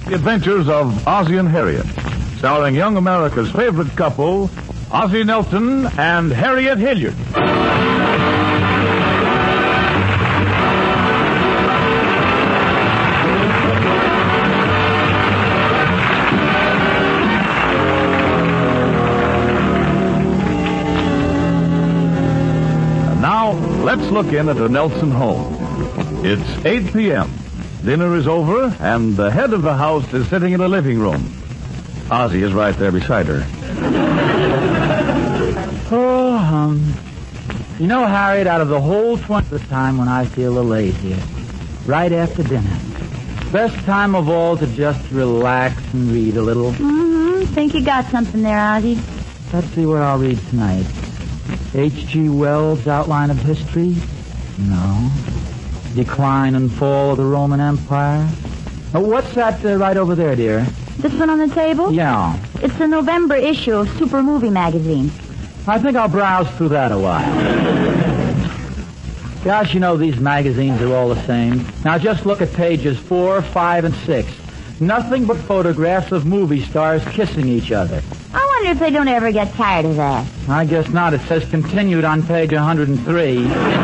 The Adventures of Ozzie and Harriet, starring young America's favorite couple, Ozzie Nelson and Harriet Hilliard. And now, let's look in at the Nelson home. It's 8 p.m. Dinner is over, and the head of the house is sitting in the living room. Ozzie is right there beside her. You know, Harriet, out of the whole 20th time when I feel a little lazy, right after dinner. Best time of all to just relax and read a little. Think you got something there, Ozzie? Let's see what I'll read tonight. H.G. Wells' Outline of History? No. Decline and Fall of the Roman Empire? Oh, what's that right over there, dear? This one on the table? Yeah. It's the November issue of Super Movie Magazine. I think I'll browse through that a while. Gosh, you know, these magazines are all the same. Now just look at pages 4, 5, and 6. Nothing but photographs of movie stars kissing each other. I wonder if they don't ever get tired of that. I guess not. It says continued on page 103.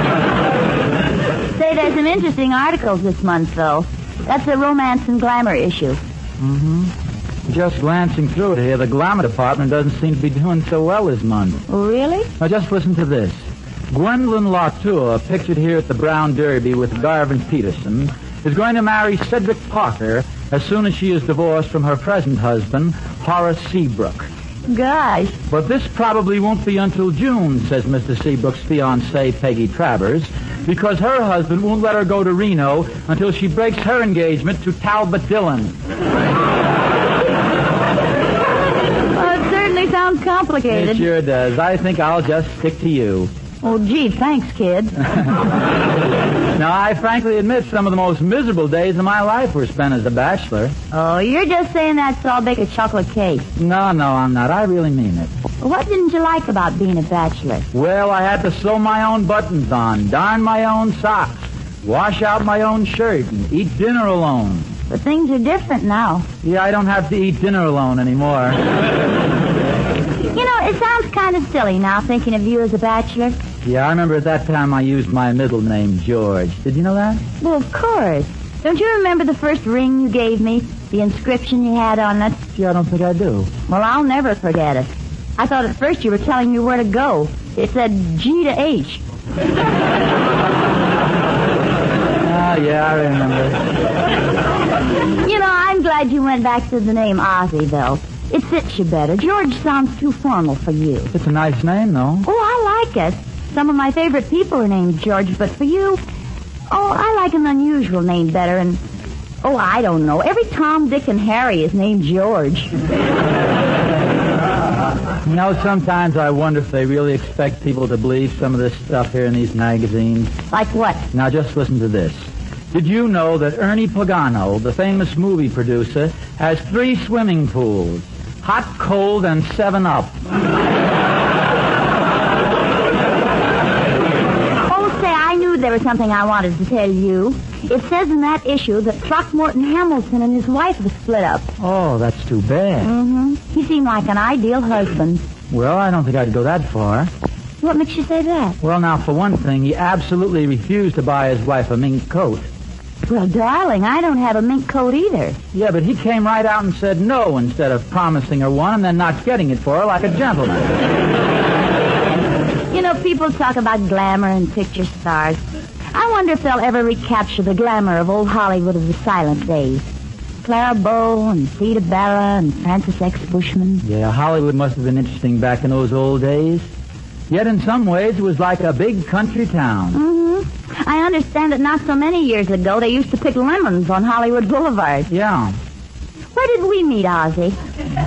Say, there's some interesting articles this month, though. That's the Romance and Glamour issue. Just glancing through it here, the glamour department doesn't seem to be doing so well this month. Oh, really? Now, just listen to this. Gwendolyn Latour, pictured here at the Brown Derby with Garvin Peterson, is going to marry Cedric Parker as soon as she is divorced from her present husband, Horace Seabrook. Gosh. But this probably won't be until June, says Mr. Seabrook's fiancée, Peggy Travers, because her husband won't let her go to Reno until she breaks her engagement to Talbot Dillon. It certainly sounds complicated. It sure does. I think I'll just stick to you. Oh, gee, thanks, kid. Now, I frankly admit some of the most miserable days of my life were spent as a bachelor. Oh, you're just saying that so I'll bake a chocolate cake. No, I'm not. I really mean it. What didn't you like about being a bachelor? Well, I had to sew my own buttons on, darn my own socks, wash out my own shirt, and eat dinner alone. But things are different now. Yeah, I don't have to eat dinner alone anymore. You know, it sounds kind of silly now thinking of you as a bachelor. Yeah, I remember at that time I used my middle name, George. Did you know that? Well, of course. Don't you remember the first ring you gave me? The inscription you had on it? Yeah, I don't think I do. Well, I'll never forget it. I thought at first you were telling me where to go. It said G to H. Yeah, I remember. You know, I'm glad you went back to the name Ozzie, though. It fits you better. George sounds too formal for you. It's a nice name, though. Oh, I like it. Some of my favorite people are named George, but for you, I like an unusual name better. And, I don't know. Every Tom, Dick, and Harry is named George. You know, sometimes I wonder if they really expect people to believe some of this stuff here in these magazines. Like what? Now, just listen to this. Did you know that Ernie Pagano, the famous movie producer, has 3 swimming pools? Hot, cold, and 7-Up. I knew there was something I wanted to tell you. It says in that issue that Throckmorton Hamilton and his wife have split up. Oh, that's too bad. He seemed like an ideal husband. Well, I don't think I'd go that far. What makes you say that? Well, now, for one thing, he absolutely refused to buy his wife a mink coat. Well, darling, I don't have a mink coat either. Yeah, but he came right out and said no instead of promising her one and then not getting it for her like a gentleman. You know, people talk about glamour and picture stars. I wonder if they'll ever recapture the glamour of old Hollywood of the silent days. Clara Bow and Theda Bara and Francis X. Bushman. Yeah, Hollywood must have been interesting back in those old days. Yet in some ways it was like a big country town. I understand that not so many years ago they used to pick lemons on Hollywood Boulevard. Yeah. Where did we meet, Ozzie?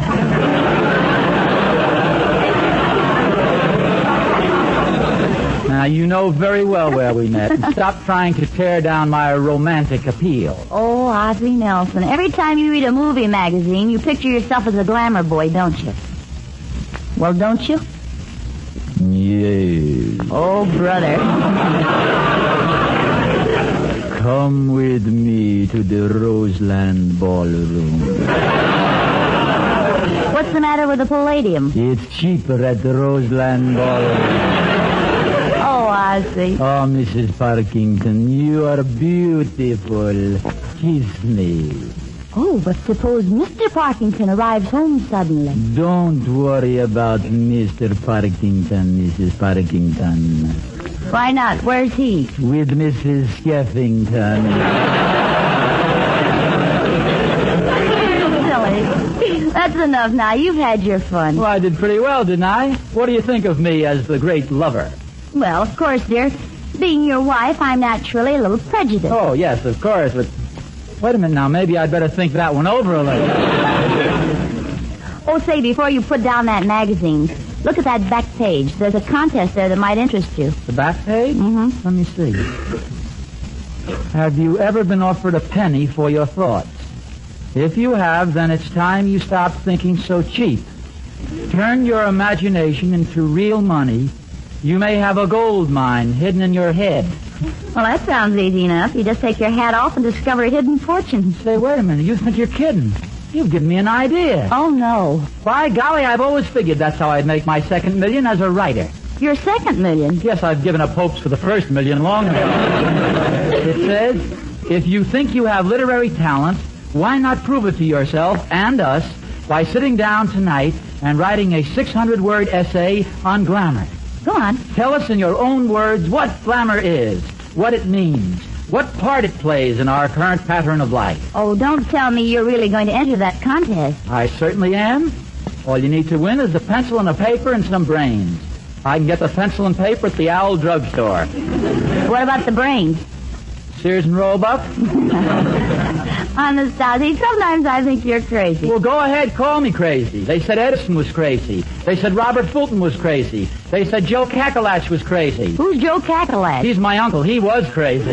Now, you know very well where we met. And stop trying to tear down my romantic appeal. Oh, Ozzie Nelson. Every time you read a movie magazine, you picture yourself as a glamour boy, don't you? Well, don't you? Yes. Oh, brother. Come with me to the Roseland Ballroom. What's the matter with the Palladium? It's cheaper at the Roseland Ballroom. Oh, I see. Oh, Mrs. Parkington, you are beautiful. Kiss me. Oh, but suppose Mr. Parkington arrives home suddenly. Don't worry about Mr. Parkington, Mrs. Parkington. Why not? Where's he? With Mrs. Skeffington. Silly. That's enough now. You've had your fun. Well, I did pretty well, didn't I? What do you think of me as the great lover? Well, of course, dear. Being your wife, I'm naturally a little prejudiced. Oh, yes, of course, but... Wait a minute now. Maybe I'd better think that one over a little. Oh, say, before you put down that magazine, look at that back page. There's a contest there that might interest you. The back page? Mm-hmm. Let me see. Have you ever been offered a penny for your thoughts? If you have, then it's time you stop thinking so cheap. Turn your imagination into real money. You may have a gold mine hidden in your head. Well, that sounds easy enough. You just take your hat off and discover a hidden fortune. Say, wait a minute. You think you're kidding? You've given me an idea. Oh, no. By golly, I've always figured that's how I'd make my second million as a writer. Your second million? Yes, I've given up hopes for the first million long ago. It says, if you think you have literary talent, why not prove it to yourself and us by sitting down tonight and writing a 600-word essay on glamour? Go on. Tell us in your own words what glamour is, what it means, what part it plays in our current pattern of life. Oh, don't tell me you're really going to enter that contest. I certainly am. All you need to win is a pencil and a paper and some brains. I can get the pencil and paper at the Owl drugstore. What about the brains? Sears and Roebuck? Anastasia, sometimes I think you're crazy. Well, go ahead, call me crazy. They said Edison was crazy. They said Robert Fulton was crazy. They said Joe Kakalach was crazy. Who's Joe Kakalach? He's my uncle. He was crazy.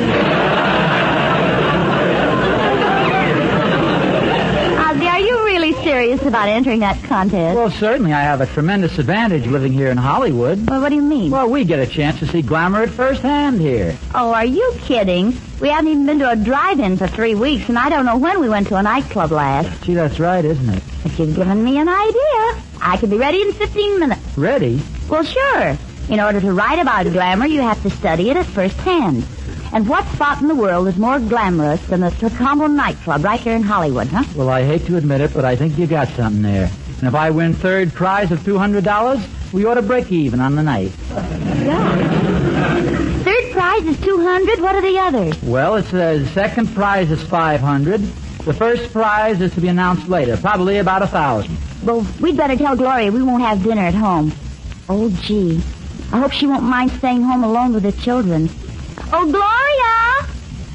Ozzy, are you really serious about entering that contest? Well, certainly I have a tremendous advantage living here in Hollywood. Well, what do you mean? Well, we get a chance to see glamour at first hand here. Oh, are you kidding? We haven't even been to a drive-in for 3 weeks, and I don't know when we went to a nightclub last. Gee, that's right, isn't it? But you've given me an idea. I could be ready in 15 minutes. Ready? Well, sure. In order to write about glamour, you have to study it at first hand. And what spot in the world is more glamorous than the Tacombo nightclub right here in Hollywood, huh? Well, I hate to admit it, but I think you got something there. And if I win third prize of $200, we ought to break even on the night. Yeah. Third prize is $200. What are the others? Well, it says second prize is $500. The first prize is to be announced later, probably about $1,000. Well, we'd better tell Gloria we won't have dinner at home. Oh, gee. I hope she won't mind staying home alone with the children. Oh, Gloria!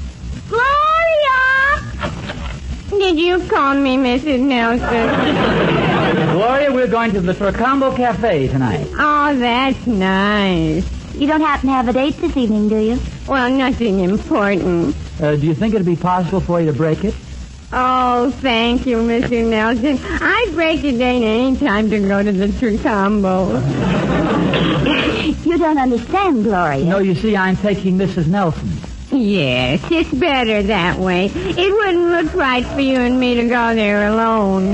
Gloria! Did you call me, Mrs. Nelson? Gloria, we're going to the Tacombo Cafe tonight. Oh, that's nice. You don't happen to have a date this evening, do you? Well, nothing important. Do you think it'd be possible for you to break it? Oh, thank you, Mr. Nelson. I'd break a date any time to go to the Tacombo. You don't understand, Gloria. No, you see, I'm taking Mrs. Nelson. Yes, it's better that way. It wouldn't look right for you and me to go there alone.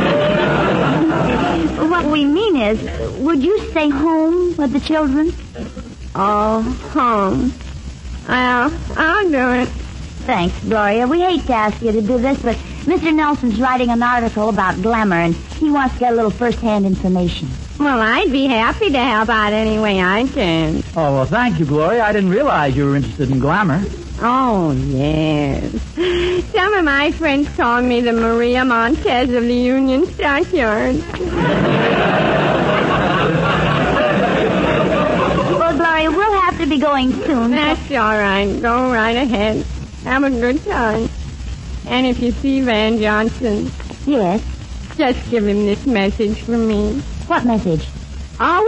What we mean is, would you stay home with the children? Oh, home. Well, I'll do it. Thanks, Gloria. We hate to ask you to do this, but Mr. Nelson's writing an article about glamour, and he wants to get a little first-hand information. Well, I'd be happy to help out any way I can. Oh, well, thank you, Gloria. I didn't realize you were interested in glamour. Oh, yes. Some of my friends call me the Maria Montez of the Union Stockyards. Well, Gloria, we'll have to be going soon. That's all right. Go right ahead. Have a good time. And if you see Van Johnson, Yes. just give him this message from me. What message? Oh!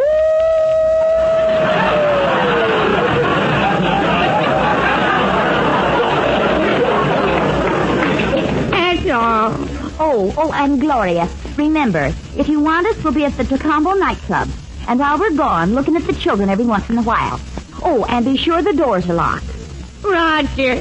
That's all. Oh, and Gloria, remember, if you want us, we'll be at the Tacombo nightclub. And while we're gone, looking at the children every once in a while. Oh, and be sure the doors are locked. Roger.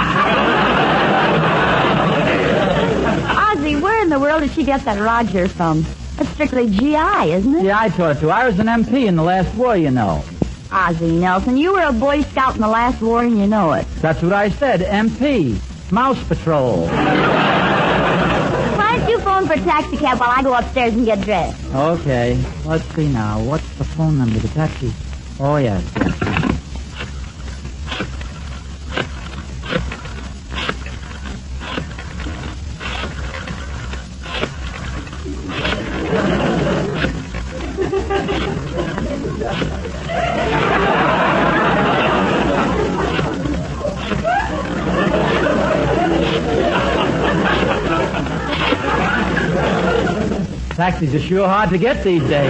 Ozzy, where in the world did she get that Roger from? That's strictly GI, isn't it? Yeah, I taught you. I was an MP in the last war, you know. Ozzy Nelson, you were a Boy Scout in the last war and you know it. That's what I said, MP. Mouse Patrol. Why don't you phone for a taxi cab while I go upstairs and get dressed? Okay, let's see now. What's the phone number of the taxi? Oh, yes. Taxis are sure hard to get these days.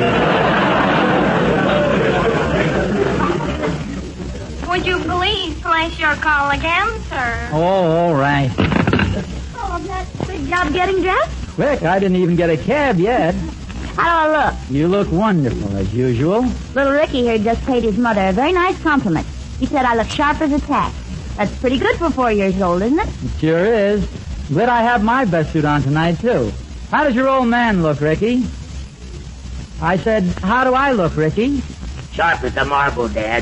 Would you please place your call again, sir? Oh, all right. Oh, that's a big job getting dressed? Quick, I didn't even get a cab yet. How do I look? You look wonderful, as usual. Little Ricky here just paid his mother a very nice compliment. He said I look sharp as a tack. That's pretty good for 4 years old, isn't it? It sure is. Glad I have my best suit on tonight, too. How does your old man look, Ricky? I said, how do I look, Ricky? Sharp as a marble, Dad.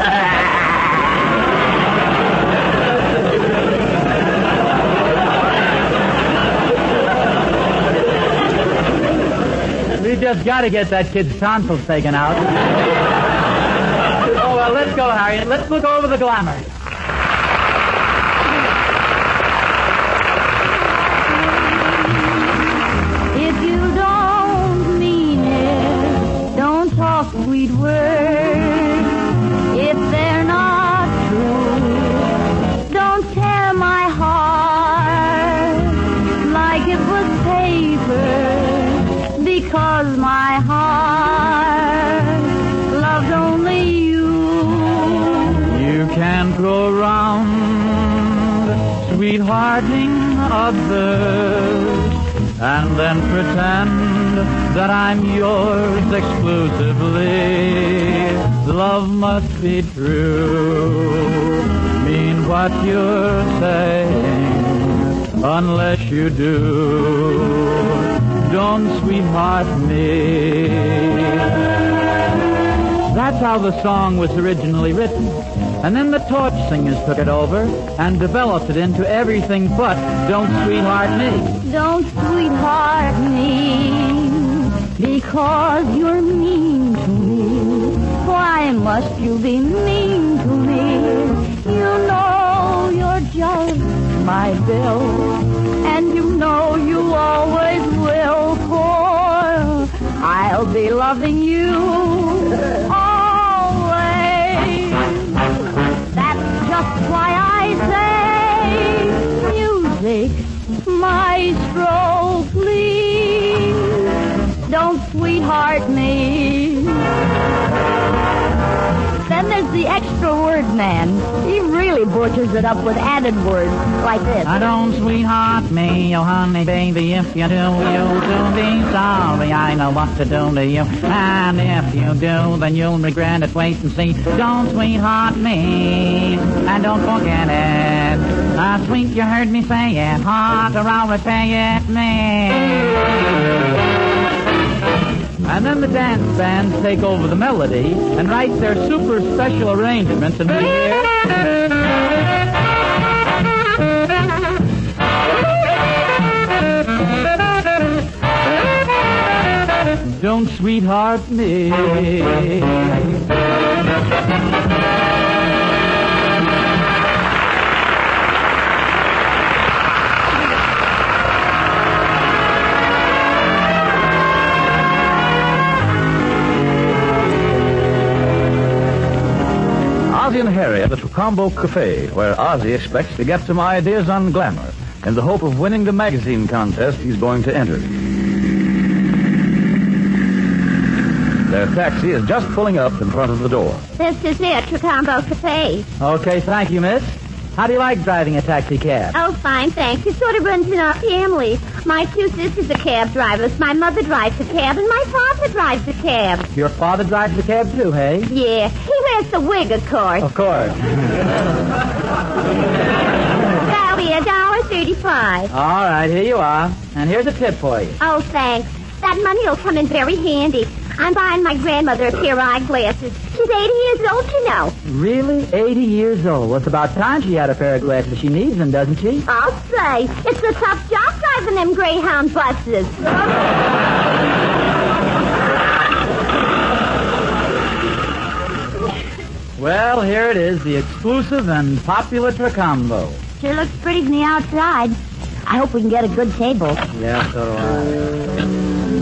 We just got to get that kid's tonsils taken out. Oh, well, let's go, Harriet. Let's look over the glamour. If you don't mean it, don't talk sweet words. If they're not true, don't tear my heart like it was paper. Because my heart loves only you. You can't go around sweethearting others and then pretend that I'm yours exclusively. Love must be true. Mean what you're saying, unless you do. Don't sweetheart me. That's how the song was originally written. And then the Torch Singers took it over and developed it into everything but Don't Sweetheart Me. Don't sweetheart me, because you're mean to me. Why must you be mean to me? You know you're just my bill, and you know you always will, for I'll be loving you always. That's just why I say, music, maestro, please, don't sweetheart me. Then there's the extra word man. He really butchers it up with added words like this. I don't sweetheart me, oh honey baby, if you do, you'll be sorry. I know what to do to you, and if you do, then you'll regret it. Wait and see. Don't sweetheart me, and don't forget it. Sweet, you heard me say it. Hard or I'll repay it, me. And then the dance bands take over the melody and write their super special arrangements, and we hear... Don't sweetheart me. Ozzie and Harry at the Trocombo Cafe, where Ozzie expects to get some ideas on glamour in the hope of winning the magazine contest he's going to enter. Their taxi is just pulling up in front of the door. This is it, Trocombo Cafe. Okay, thank you, miss. How do you like driving a taxi cab? Oh, fine, thanks. It sort of runs in our family. My two sisters are cab drivers. My mother drives the cab, and my father drives the cab. Your father drives the cab, too, hey? Yeah, he wears the wig, of course. Of course. That'll be $1.35. All right, here you are. And here's a tip for you. Oh, thanks. That money will come in very handy. I'm buying my grandmother a pair of eyeglasses. She's 80 years old, you know. Really? 80 years old. Well, it's about time she had a pair of glasses. She needs them, doesn't she? I'll say. It's a tough job driving them Greyhound buses. Well, here it is, the exclusive and popular Tricombo. Sure looks pretty from the outside. I hope we can get a good table. Yeah, so do I.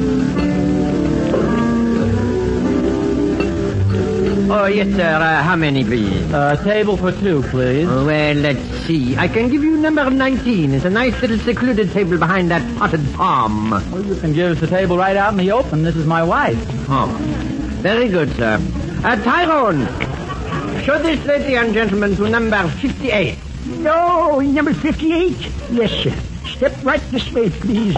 Oh, yes, sir. How many, please? Table for two, please. Well, let's see. I can give you number 19. It's a nice little secluded table behind that potted palm. Well, you can give us the table right out in the open. This is my wife. Oh, very good, sir. Tyrone, show this lady and gentleman to number 58. No, number 58? Yes, sir. Step right this way, please.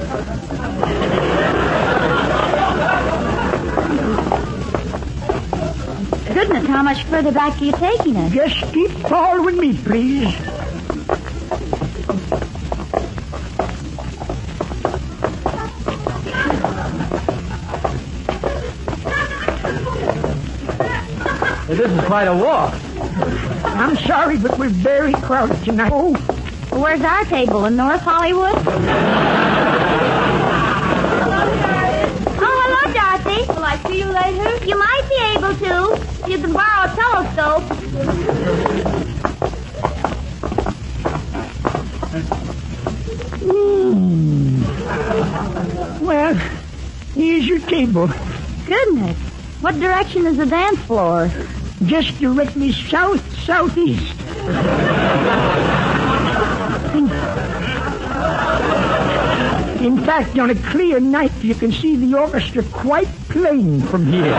Goodness, how much further back are you taking us? Just keep following me, please. This is quite a walk. I'm sorry, but we're very crowded tonight. Oh, Well, where's our table? In North Hollywood? Oh, hello, Dorothy. Will I see you later? You might be able to. You can borrow a telescope. well, here's your table. Goodness. What direction is the dance floor? Just directly southeast. In fact, on a clear night, you can see the orchestra quite plain from here.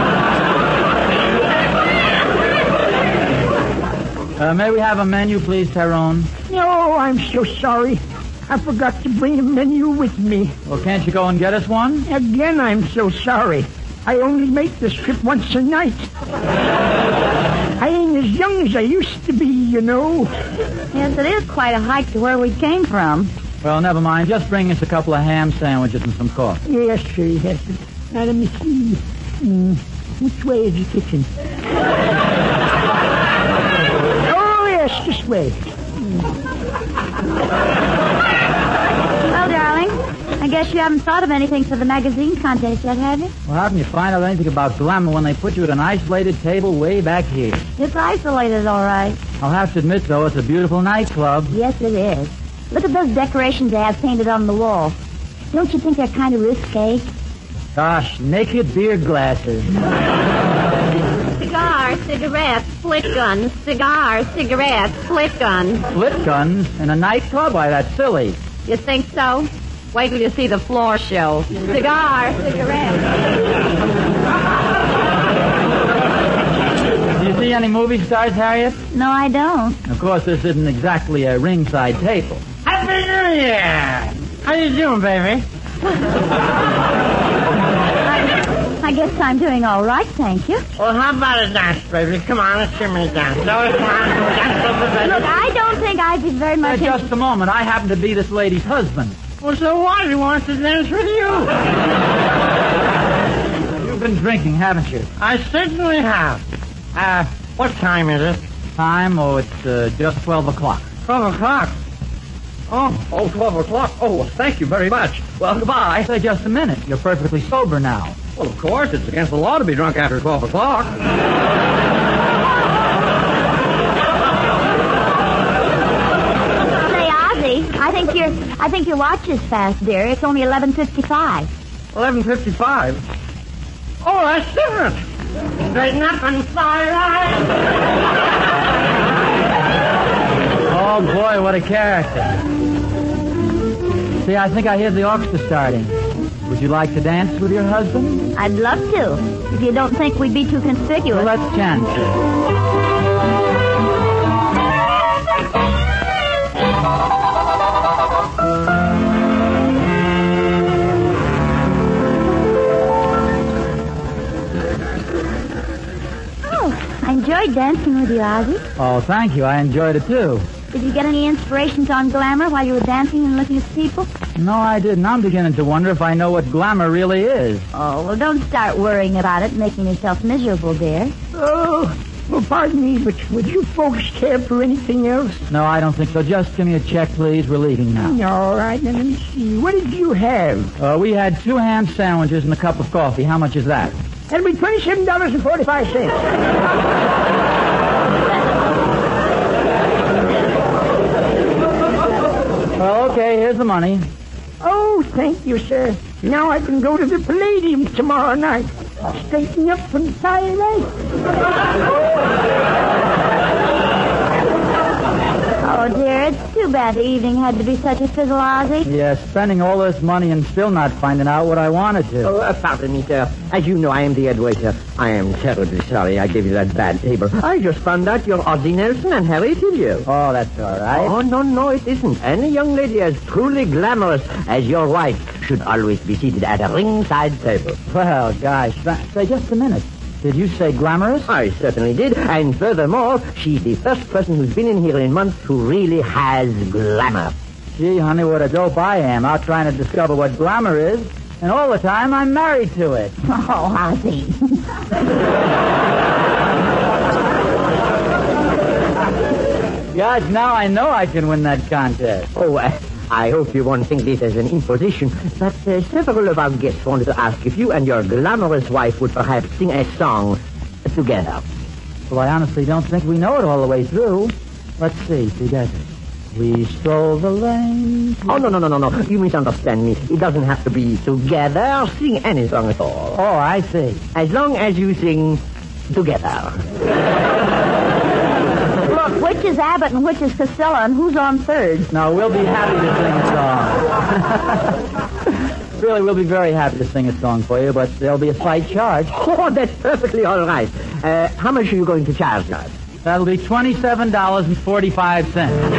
May we have a menu, please, Tyrone? No, I'm so sorry. I forgot to bring a menu with me. Well, can't you go and get us one? Again, I'm so sorry. I only make this trip once a night. I ain't as young as I used to be, you know. Yes, it is quite a hike to where we came from. Well, never mind. Just bring us a couple of ham sandwiches and some coffee. Yes, sir, yes. Now, let me see. Which way is the kitchen? Oh, yes, this way. Well, darling, I guess you haven't thought of anything for the magazine contest yet, have you? Well, how can you find out anything about glamour when they put you at an isolated table way back here? It's isolated, all right. I'll have to admit, though, it's a beautiful nightclub. Yes, it is. Look at those decorations they have painted on the wall. Don't you think they're kind of risque? Gosh, naked beer glasses. Cigars, cigarettes, split guns. Cigars, cigarettes, split guns. Split guns in a nightclub? Why, that's silly. You think so? Wait till you see the floor show. Cigars, cigarettes. Do you see any movie stars, Harriet? No, I don't. Of course, this isn't exactly a ringside table. Happy New Year! How you doing, baby? I guess I'm doing all right, thank you. Well, how about a dance, baby? Come on, let's give me a dance. No, come on, dance over, baby. Look, I don't think I'd be very much... Just a moment. I happen to be this lady's husband. Well, so what? He wants to dance with you. You've been drinking, haven't you? I certainly have. What time is it? Time? Oh, it's just 12 o'clock. 12 o'clock. Oh, 12 o'clock. Oh, well, thank you very much. Well, goodbye. Say just a minute. You're perfectly sober now. Well, of course, it's against the law to be drunk after 12 o'clock. Say, Ozzy, I think your watch is fast, dear. It's only 11:55. 11:55. Oh, that's different. Straighten up and fly right. Oh, boy, what a character. See, I think I hear the orchestra starting. Would you like to dance with your husband? I'd love to, if you don't think we'd be too conspicuous. Well, let's chance it. enjoyed dancing with you, Ozzy. Oh, thank you. I enjoyed it, too. Did you get any inspirations on glamour while you were dancing and looking at people? No, I didn't. I'm beginning to wonder if I know what glamour really is. Oh, well, don't start worrying about it, making yourself miserable, dear. Oh, well, pardon me, but would you folks care for anything else? No, I don't think so. Just give me a check, please. We're leaving now. All right, then let me see. What did you have? We had 2 ham sandwiches and a cup of coffee. How much is that? That'll be $27.45. Well, okay, here's the money. Oh, thank you, sir. Now I can go to the Palladium tomorrow night. Straighten up from tie right. Oh, dear, it's too bad the evening had to be such a fizzle, Ozzy. Yeah, spending all this money and still not finding out what I wanted to. Oh, pardon me, sir. As you know, I am the head waiter. I am terribly sorry I gave you that bad table. I just found out you're Ozzy Nelson and Harry Tillieu. Oh, that's all right. Oh, no, it isn't. Any young lady as truly glamorous as your wife should always be seated at a ringside table. Well, gosh, say just a minute. Did you say glamorous? I certainly did. And furthermore, she's the first person who's been in here in months who really has glamour. Gee, honey, what a dope I am, out trying to discover what glamour is. And all the time, I'm married to it. Oh, Ozzy. Gosh, now I know I can win that contest. Oh, I hope you won't think this as an imposition, but several of our guests wanted to ask if you and your glamorous wife would perhaps sing a song together. Well, I honestly don't think we know it all the way through. Let's see, together. We stroll the lane. Oh, no. You misunderstand me. It doesn't have to be together. Sing any song at all. Oh, I see. As long as you sing together. Look, which is Abbott and which is Casella and who's on third? No, we'll be happy to sing a song. Really, we'll be very happy to sing a song for you, but there'll be a slight charge. Oh, that's perfectly all right. How much are you going to charge us? That'll be $27.45.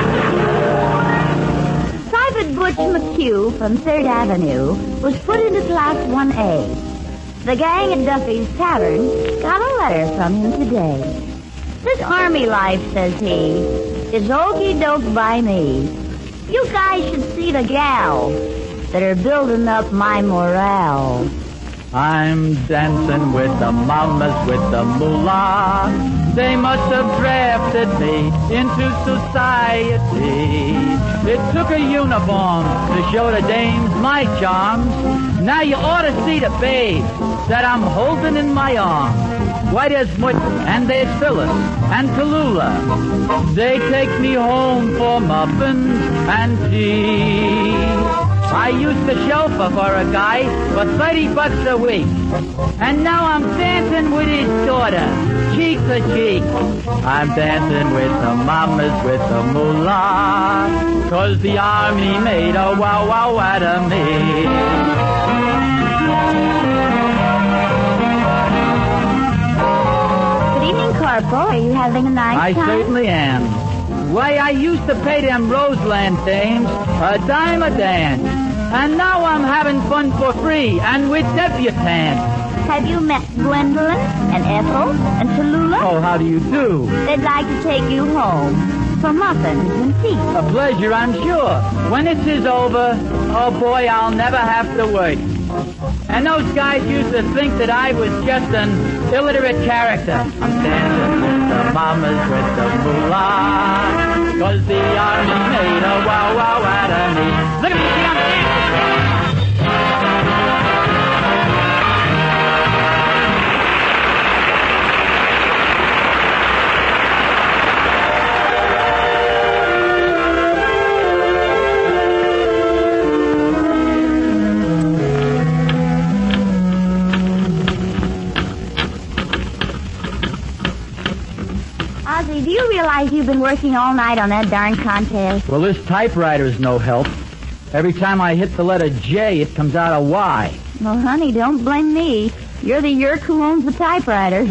Private Butch McHugh from 3rd Avenue was put into Class 1A. The gang at Duffy's Tavern got a letter from him today. This army life, says he, is okey doke by me. You guys should see the gals that are building up my morale. I'm dancing with the mamas with the moolah. They must have drafted me into society. It took a uniform to show the dames my charms. Now you ought to see the babes that I'm holding in my arms. Why, there's Mutton, and there's Phyllis, and Tallulah. They take me home for muffins and tea. I used to chauffeur for a guy for $30 a week. And now I'm dancing with his daughter, cheek to cheek. I'm dancing with the mamas with the moolah, 'cause the army made a wow-wow out of me. Corporal, are you having a nice I time? certainly am. Why, I used to pay them Roseland dames a dime a dance. And now I'm having fun for free and with debutantes. Have you met Gwendolyn and Ethel and Tallulah? Oh, how do you do? They'd like to take you home for muffins and tea. A pleasure, I'm sure. When this is over, oh boy, I'll never have to work. And those guys used to think that I was just an illiterate character. I'm dancing with the mamas with the moolah, 'cause the army made a wow-wow out of me. Look at me, see, I'm dancing. Ozzy, do you realize you've been working all night on that darn contest? Well, this typewriter's no help. Every time I hit the letter J, it comes out a Y. Well, honey, don't blame me. You're the yerk who owns the typewriter.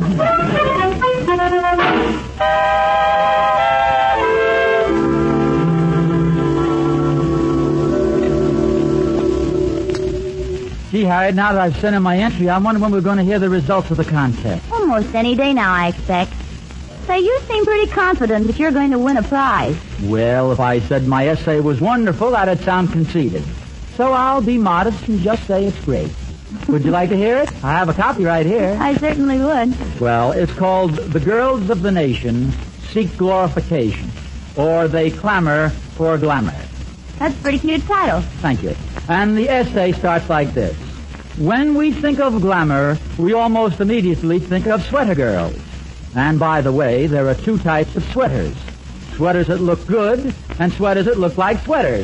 Gee, Harriet, now that I've sent in my entry, I wonder when we're going to hear the results of the contest. Almost any day now, I expect. Say, you seem pretty confident that you're going to win a prize. Well, if I said my essay was wonderful, that'd sound conceited. So I'll be modest and just say it's great. Would you like to hear it? I have a copy right here. I certainly would. Well, it's called The Girls of the Nation Seek Glorification, or They Clamor for Glamour. That's a pretty cute title. Thank you. And the essay starts like this. When we think of glamour, we almost immediately think of sweater girls. And by the way, there are two types of sweaters. Sweaters that look good and sweaters that look like sweaters.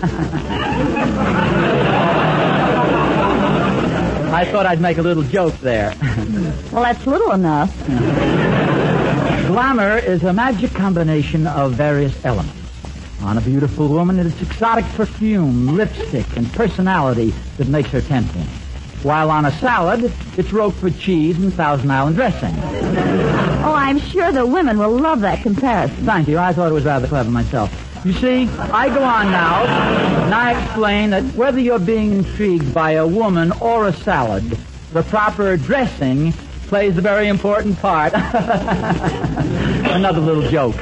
I thought I'd make a little joke there. Well, that's little enough. Glamour is a magic combination of various elements. On a beautiful woman, it is exotic perfume, lipstick, and personality that makes her tempting. While on a salad, it's Roquefort cheese and Thousand Island dressing. Oh, I'm sure the women will love that comparison. Thank you. I thought it was rather clever myself. You see, I go on now, and I explain that whether you're being intrigued by a woman or a salad, the proper dressing plays a very important part. Another little joke.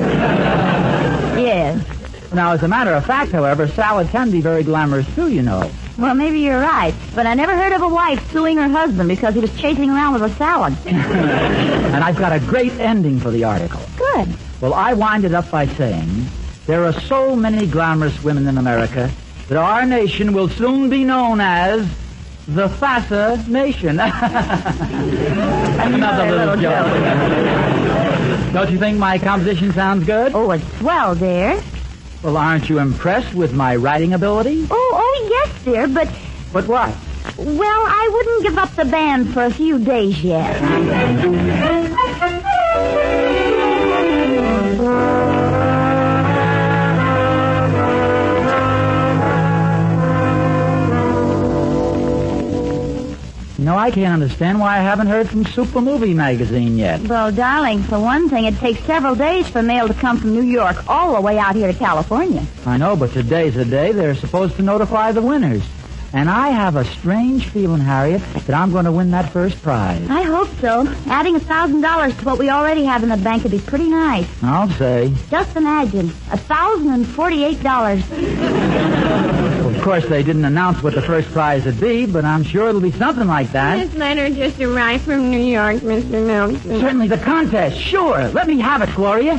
Yes. Now, as a matter of fact, however, salad can be very glamorous, too, you know. Well, maybe you're right, but I never heard of a wife suing her husband because he was chasing around with a salad. And I've got a great ending for the article. Good. Well, I wind it up by saying there are so many glamorous women in America that our nation will soon be known as the Fassa Nation. Another little joke. Don't you think my composition sounds good? Oh, it's swell, dear. Well, aren't you impressed with my writing ability? Oh, yes, dear, but... But what? Well, I wouldn't give up the band for a few days yet. No, I can't understand why I haven't heard from Super Movie Magazine yet. Well, darling, for one thing, it takes several days for mail to come from New York all the way out here to California. I know, but today's the day they're supposed to notify the winners. And I have a strange feeling, Harriet, that I'm going to win that first prize. I hope so. Adding $1,000 to what we already have in the bank would be pretty nice. I'll say. Just imagine, $1,048. Of course, they didn't announce what the first prize would be, but I'm sure it'll be something like that. This letter just arrived from New York, Mr. Nelson. Certainly the contest, sure. Let me have it, Gloria.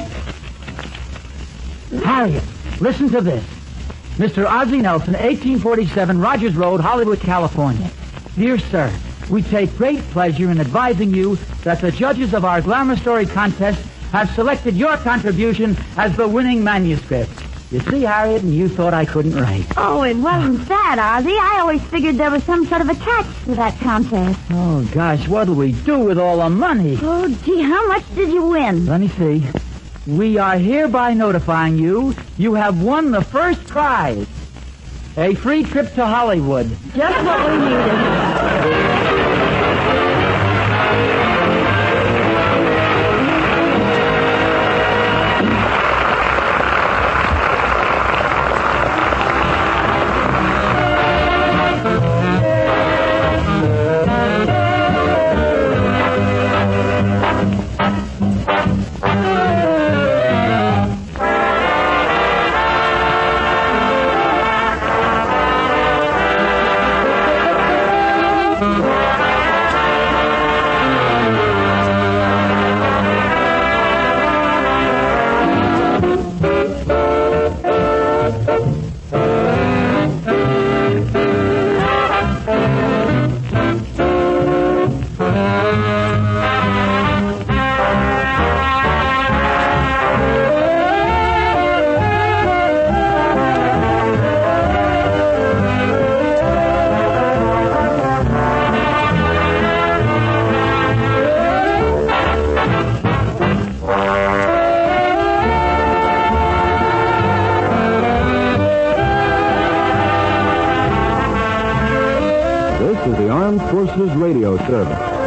Harriet, listen to this. Mr. Ozzie Nelson, 1847 Rogers Road, Hollywood, California. Dear sir, we take great pleasure in advising you that the judges of our Glamour Story contest have selected your contribution as the winning manuscript. You see, Harriet, and you thought I couldn't write. Oh, it wasn't that, Ozzie. I always figured there was some sort of a catch to that contest. Oh, gosh, what'll we do with all the money? Oh, gee, how much did you win? Let me see. We are hereby notifying you have won the first prize. A free trip to Hollywood. Just what we needed. This is the Armed Forces Radio Service.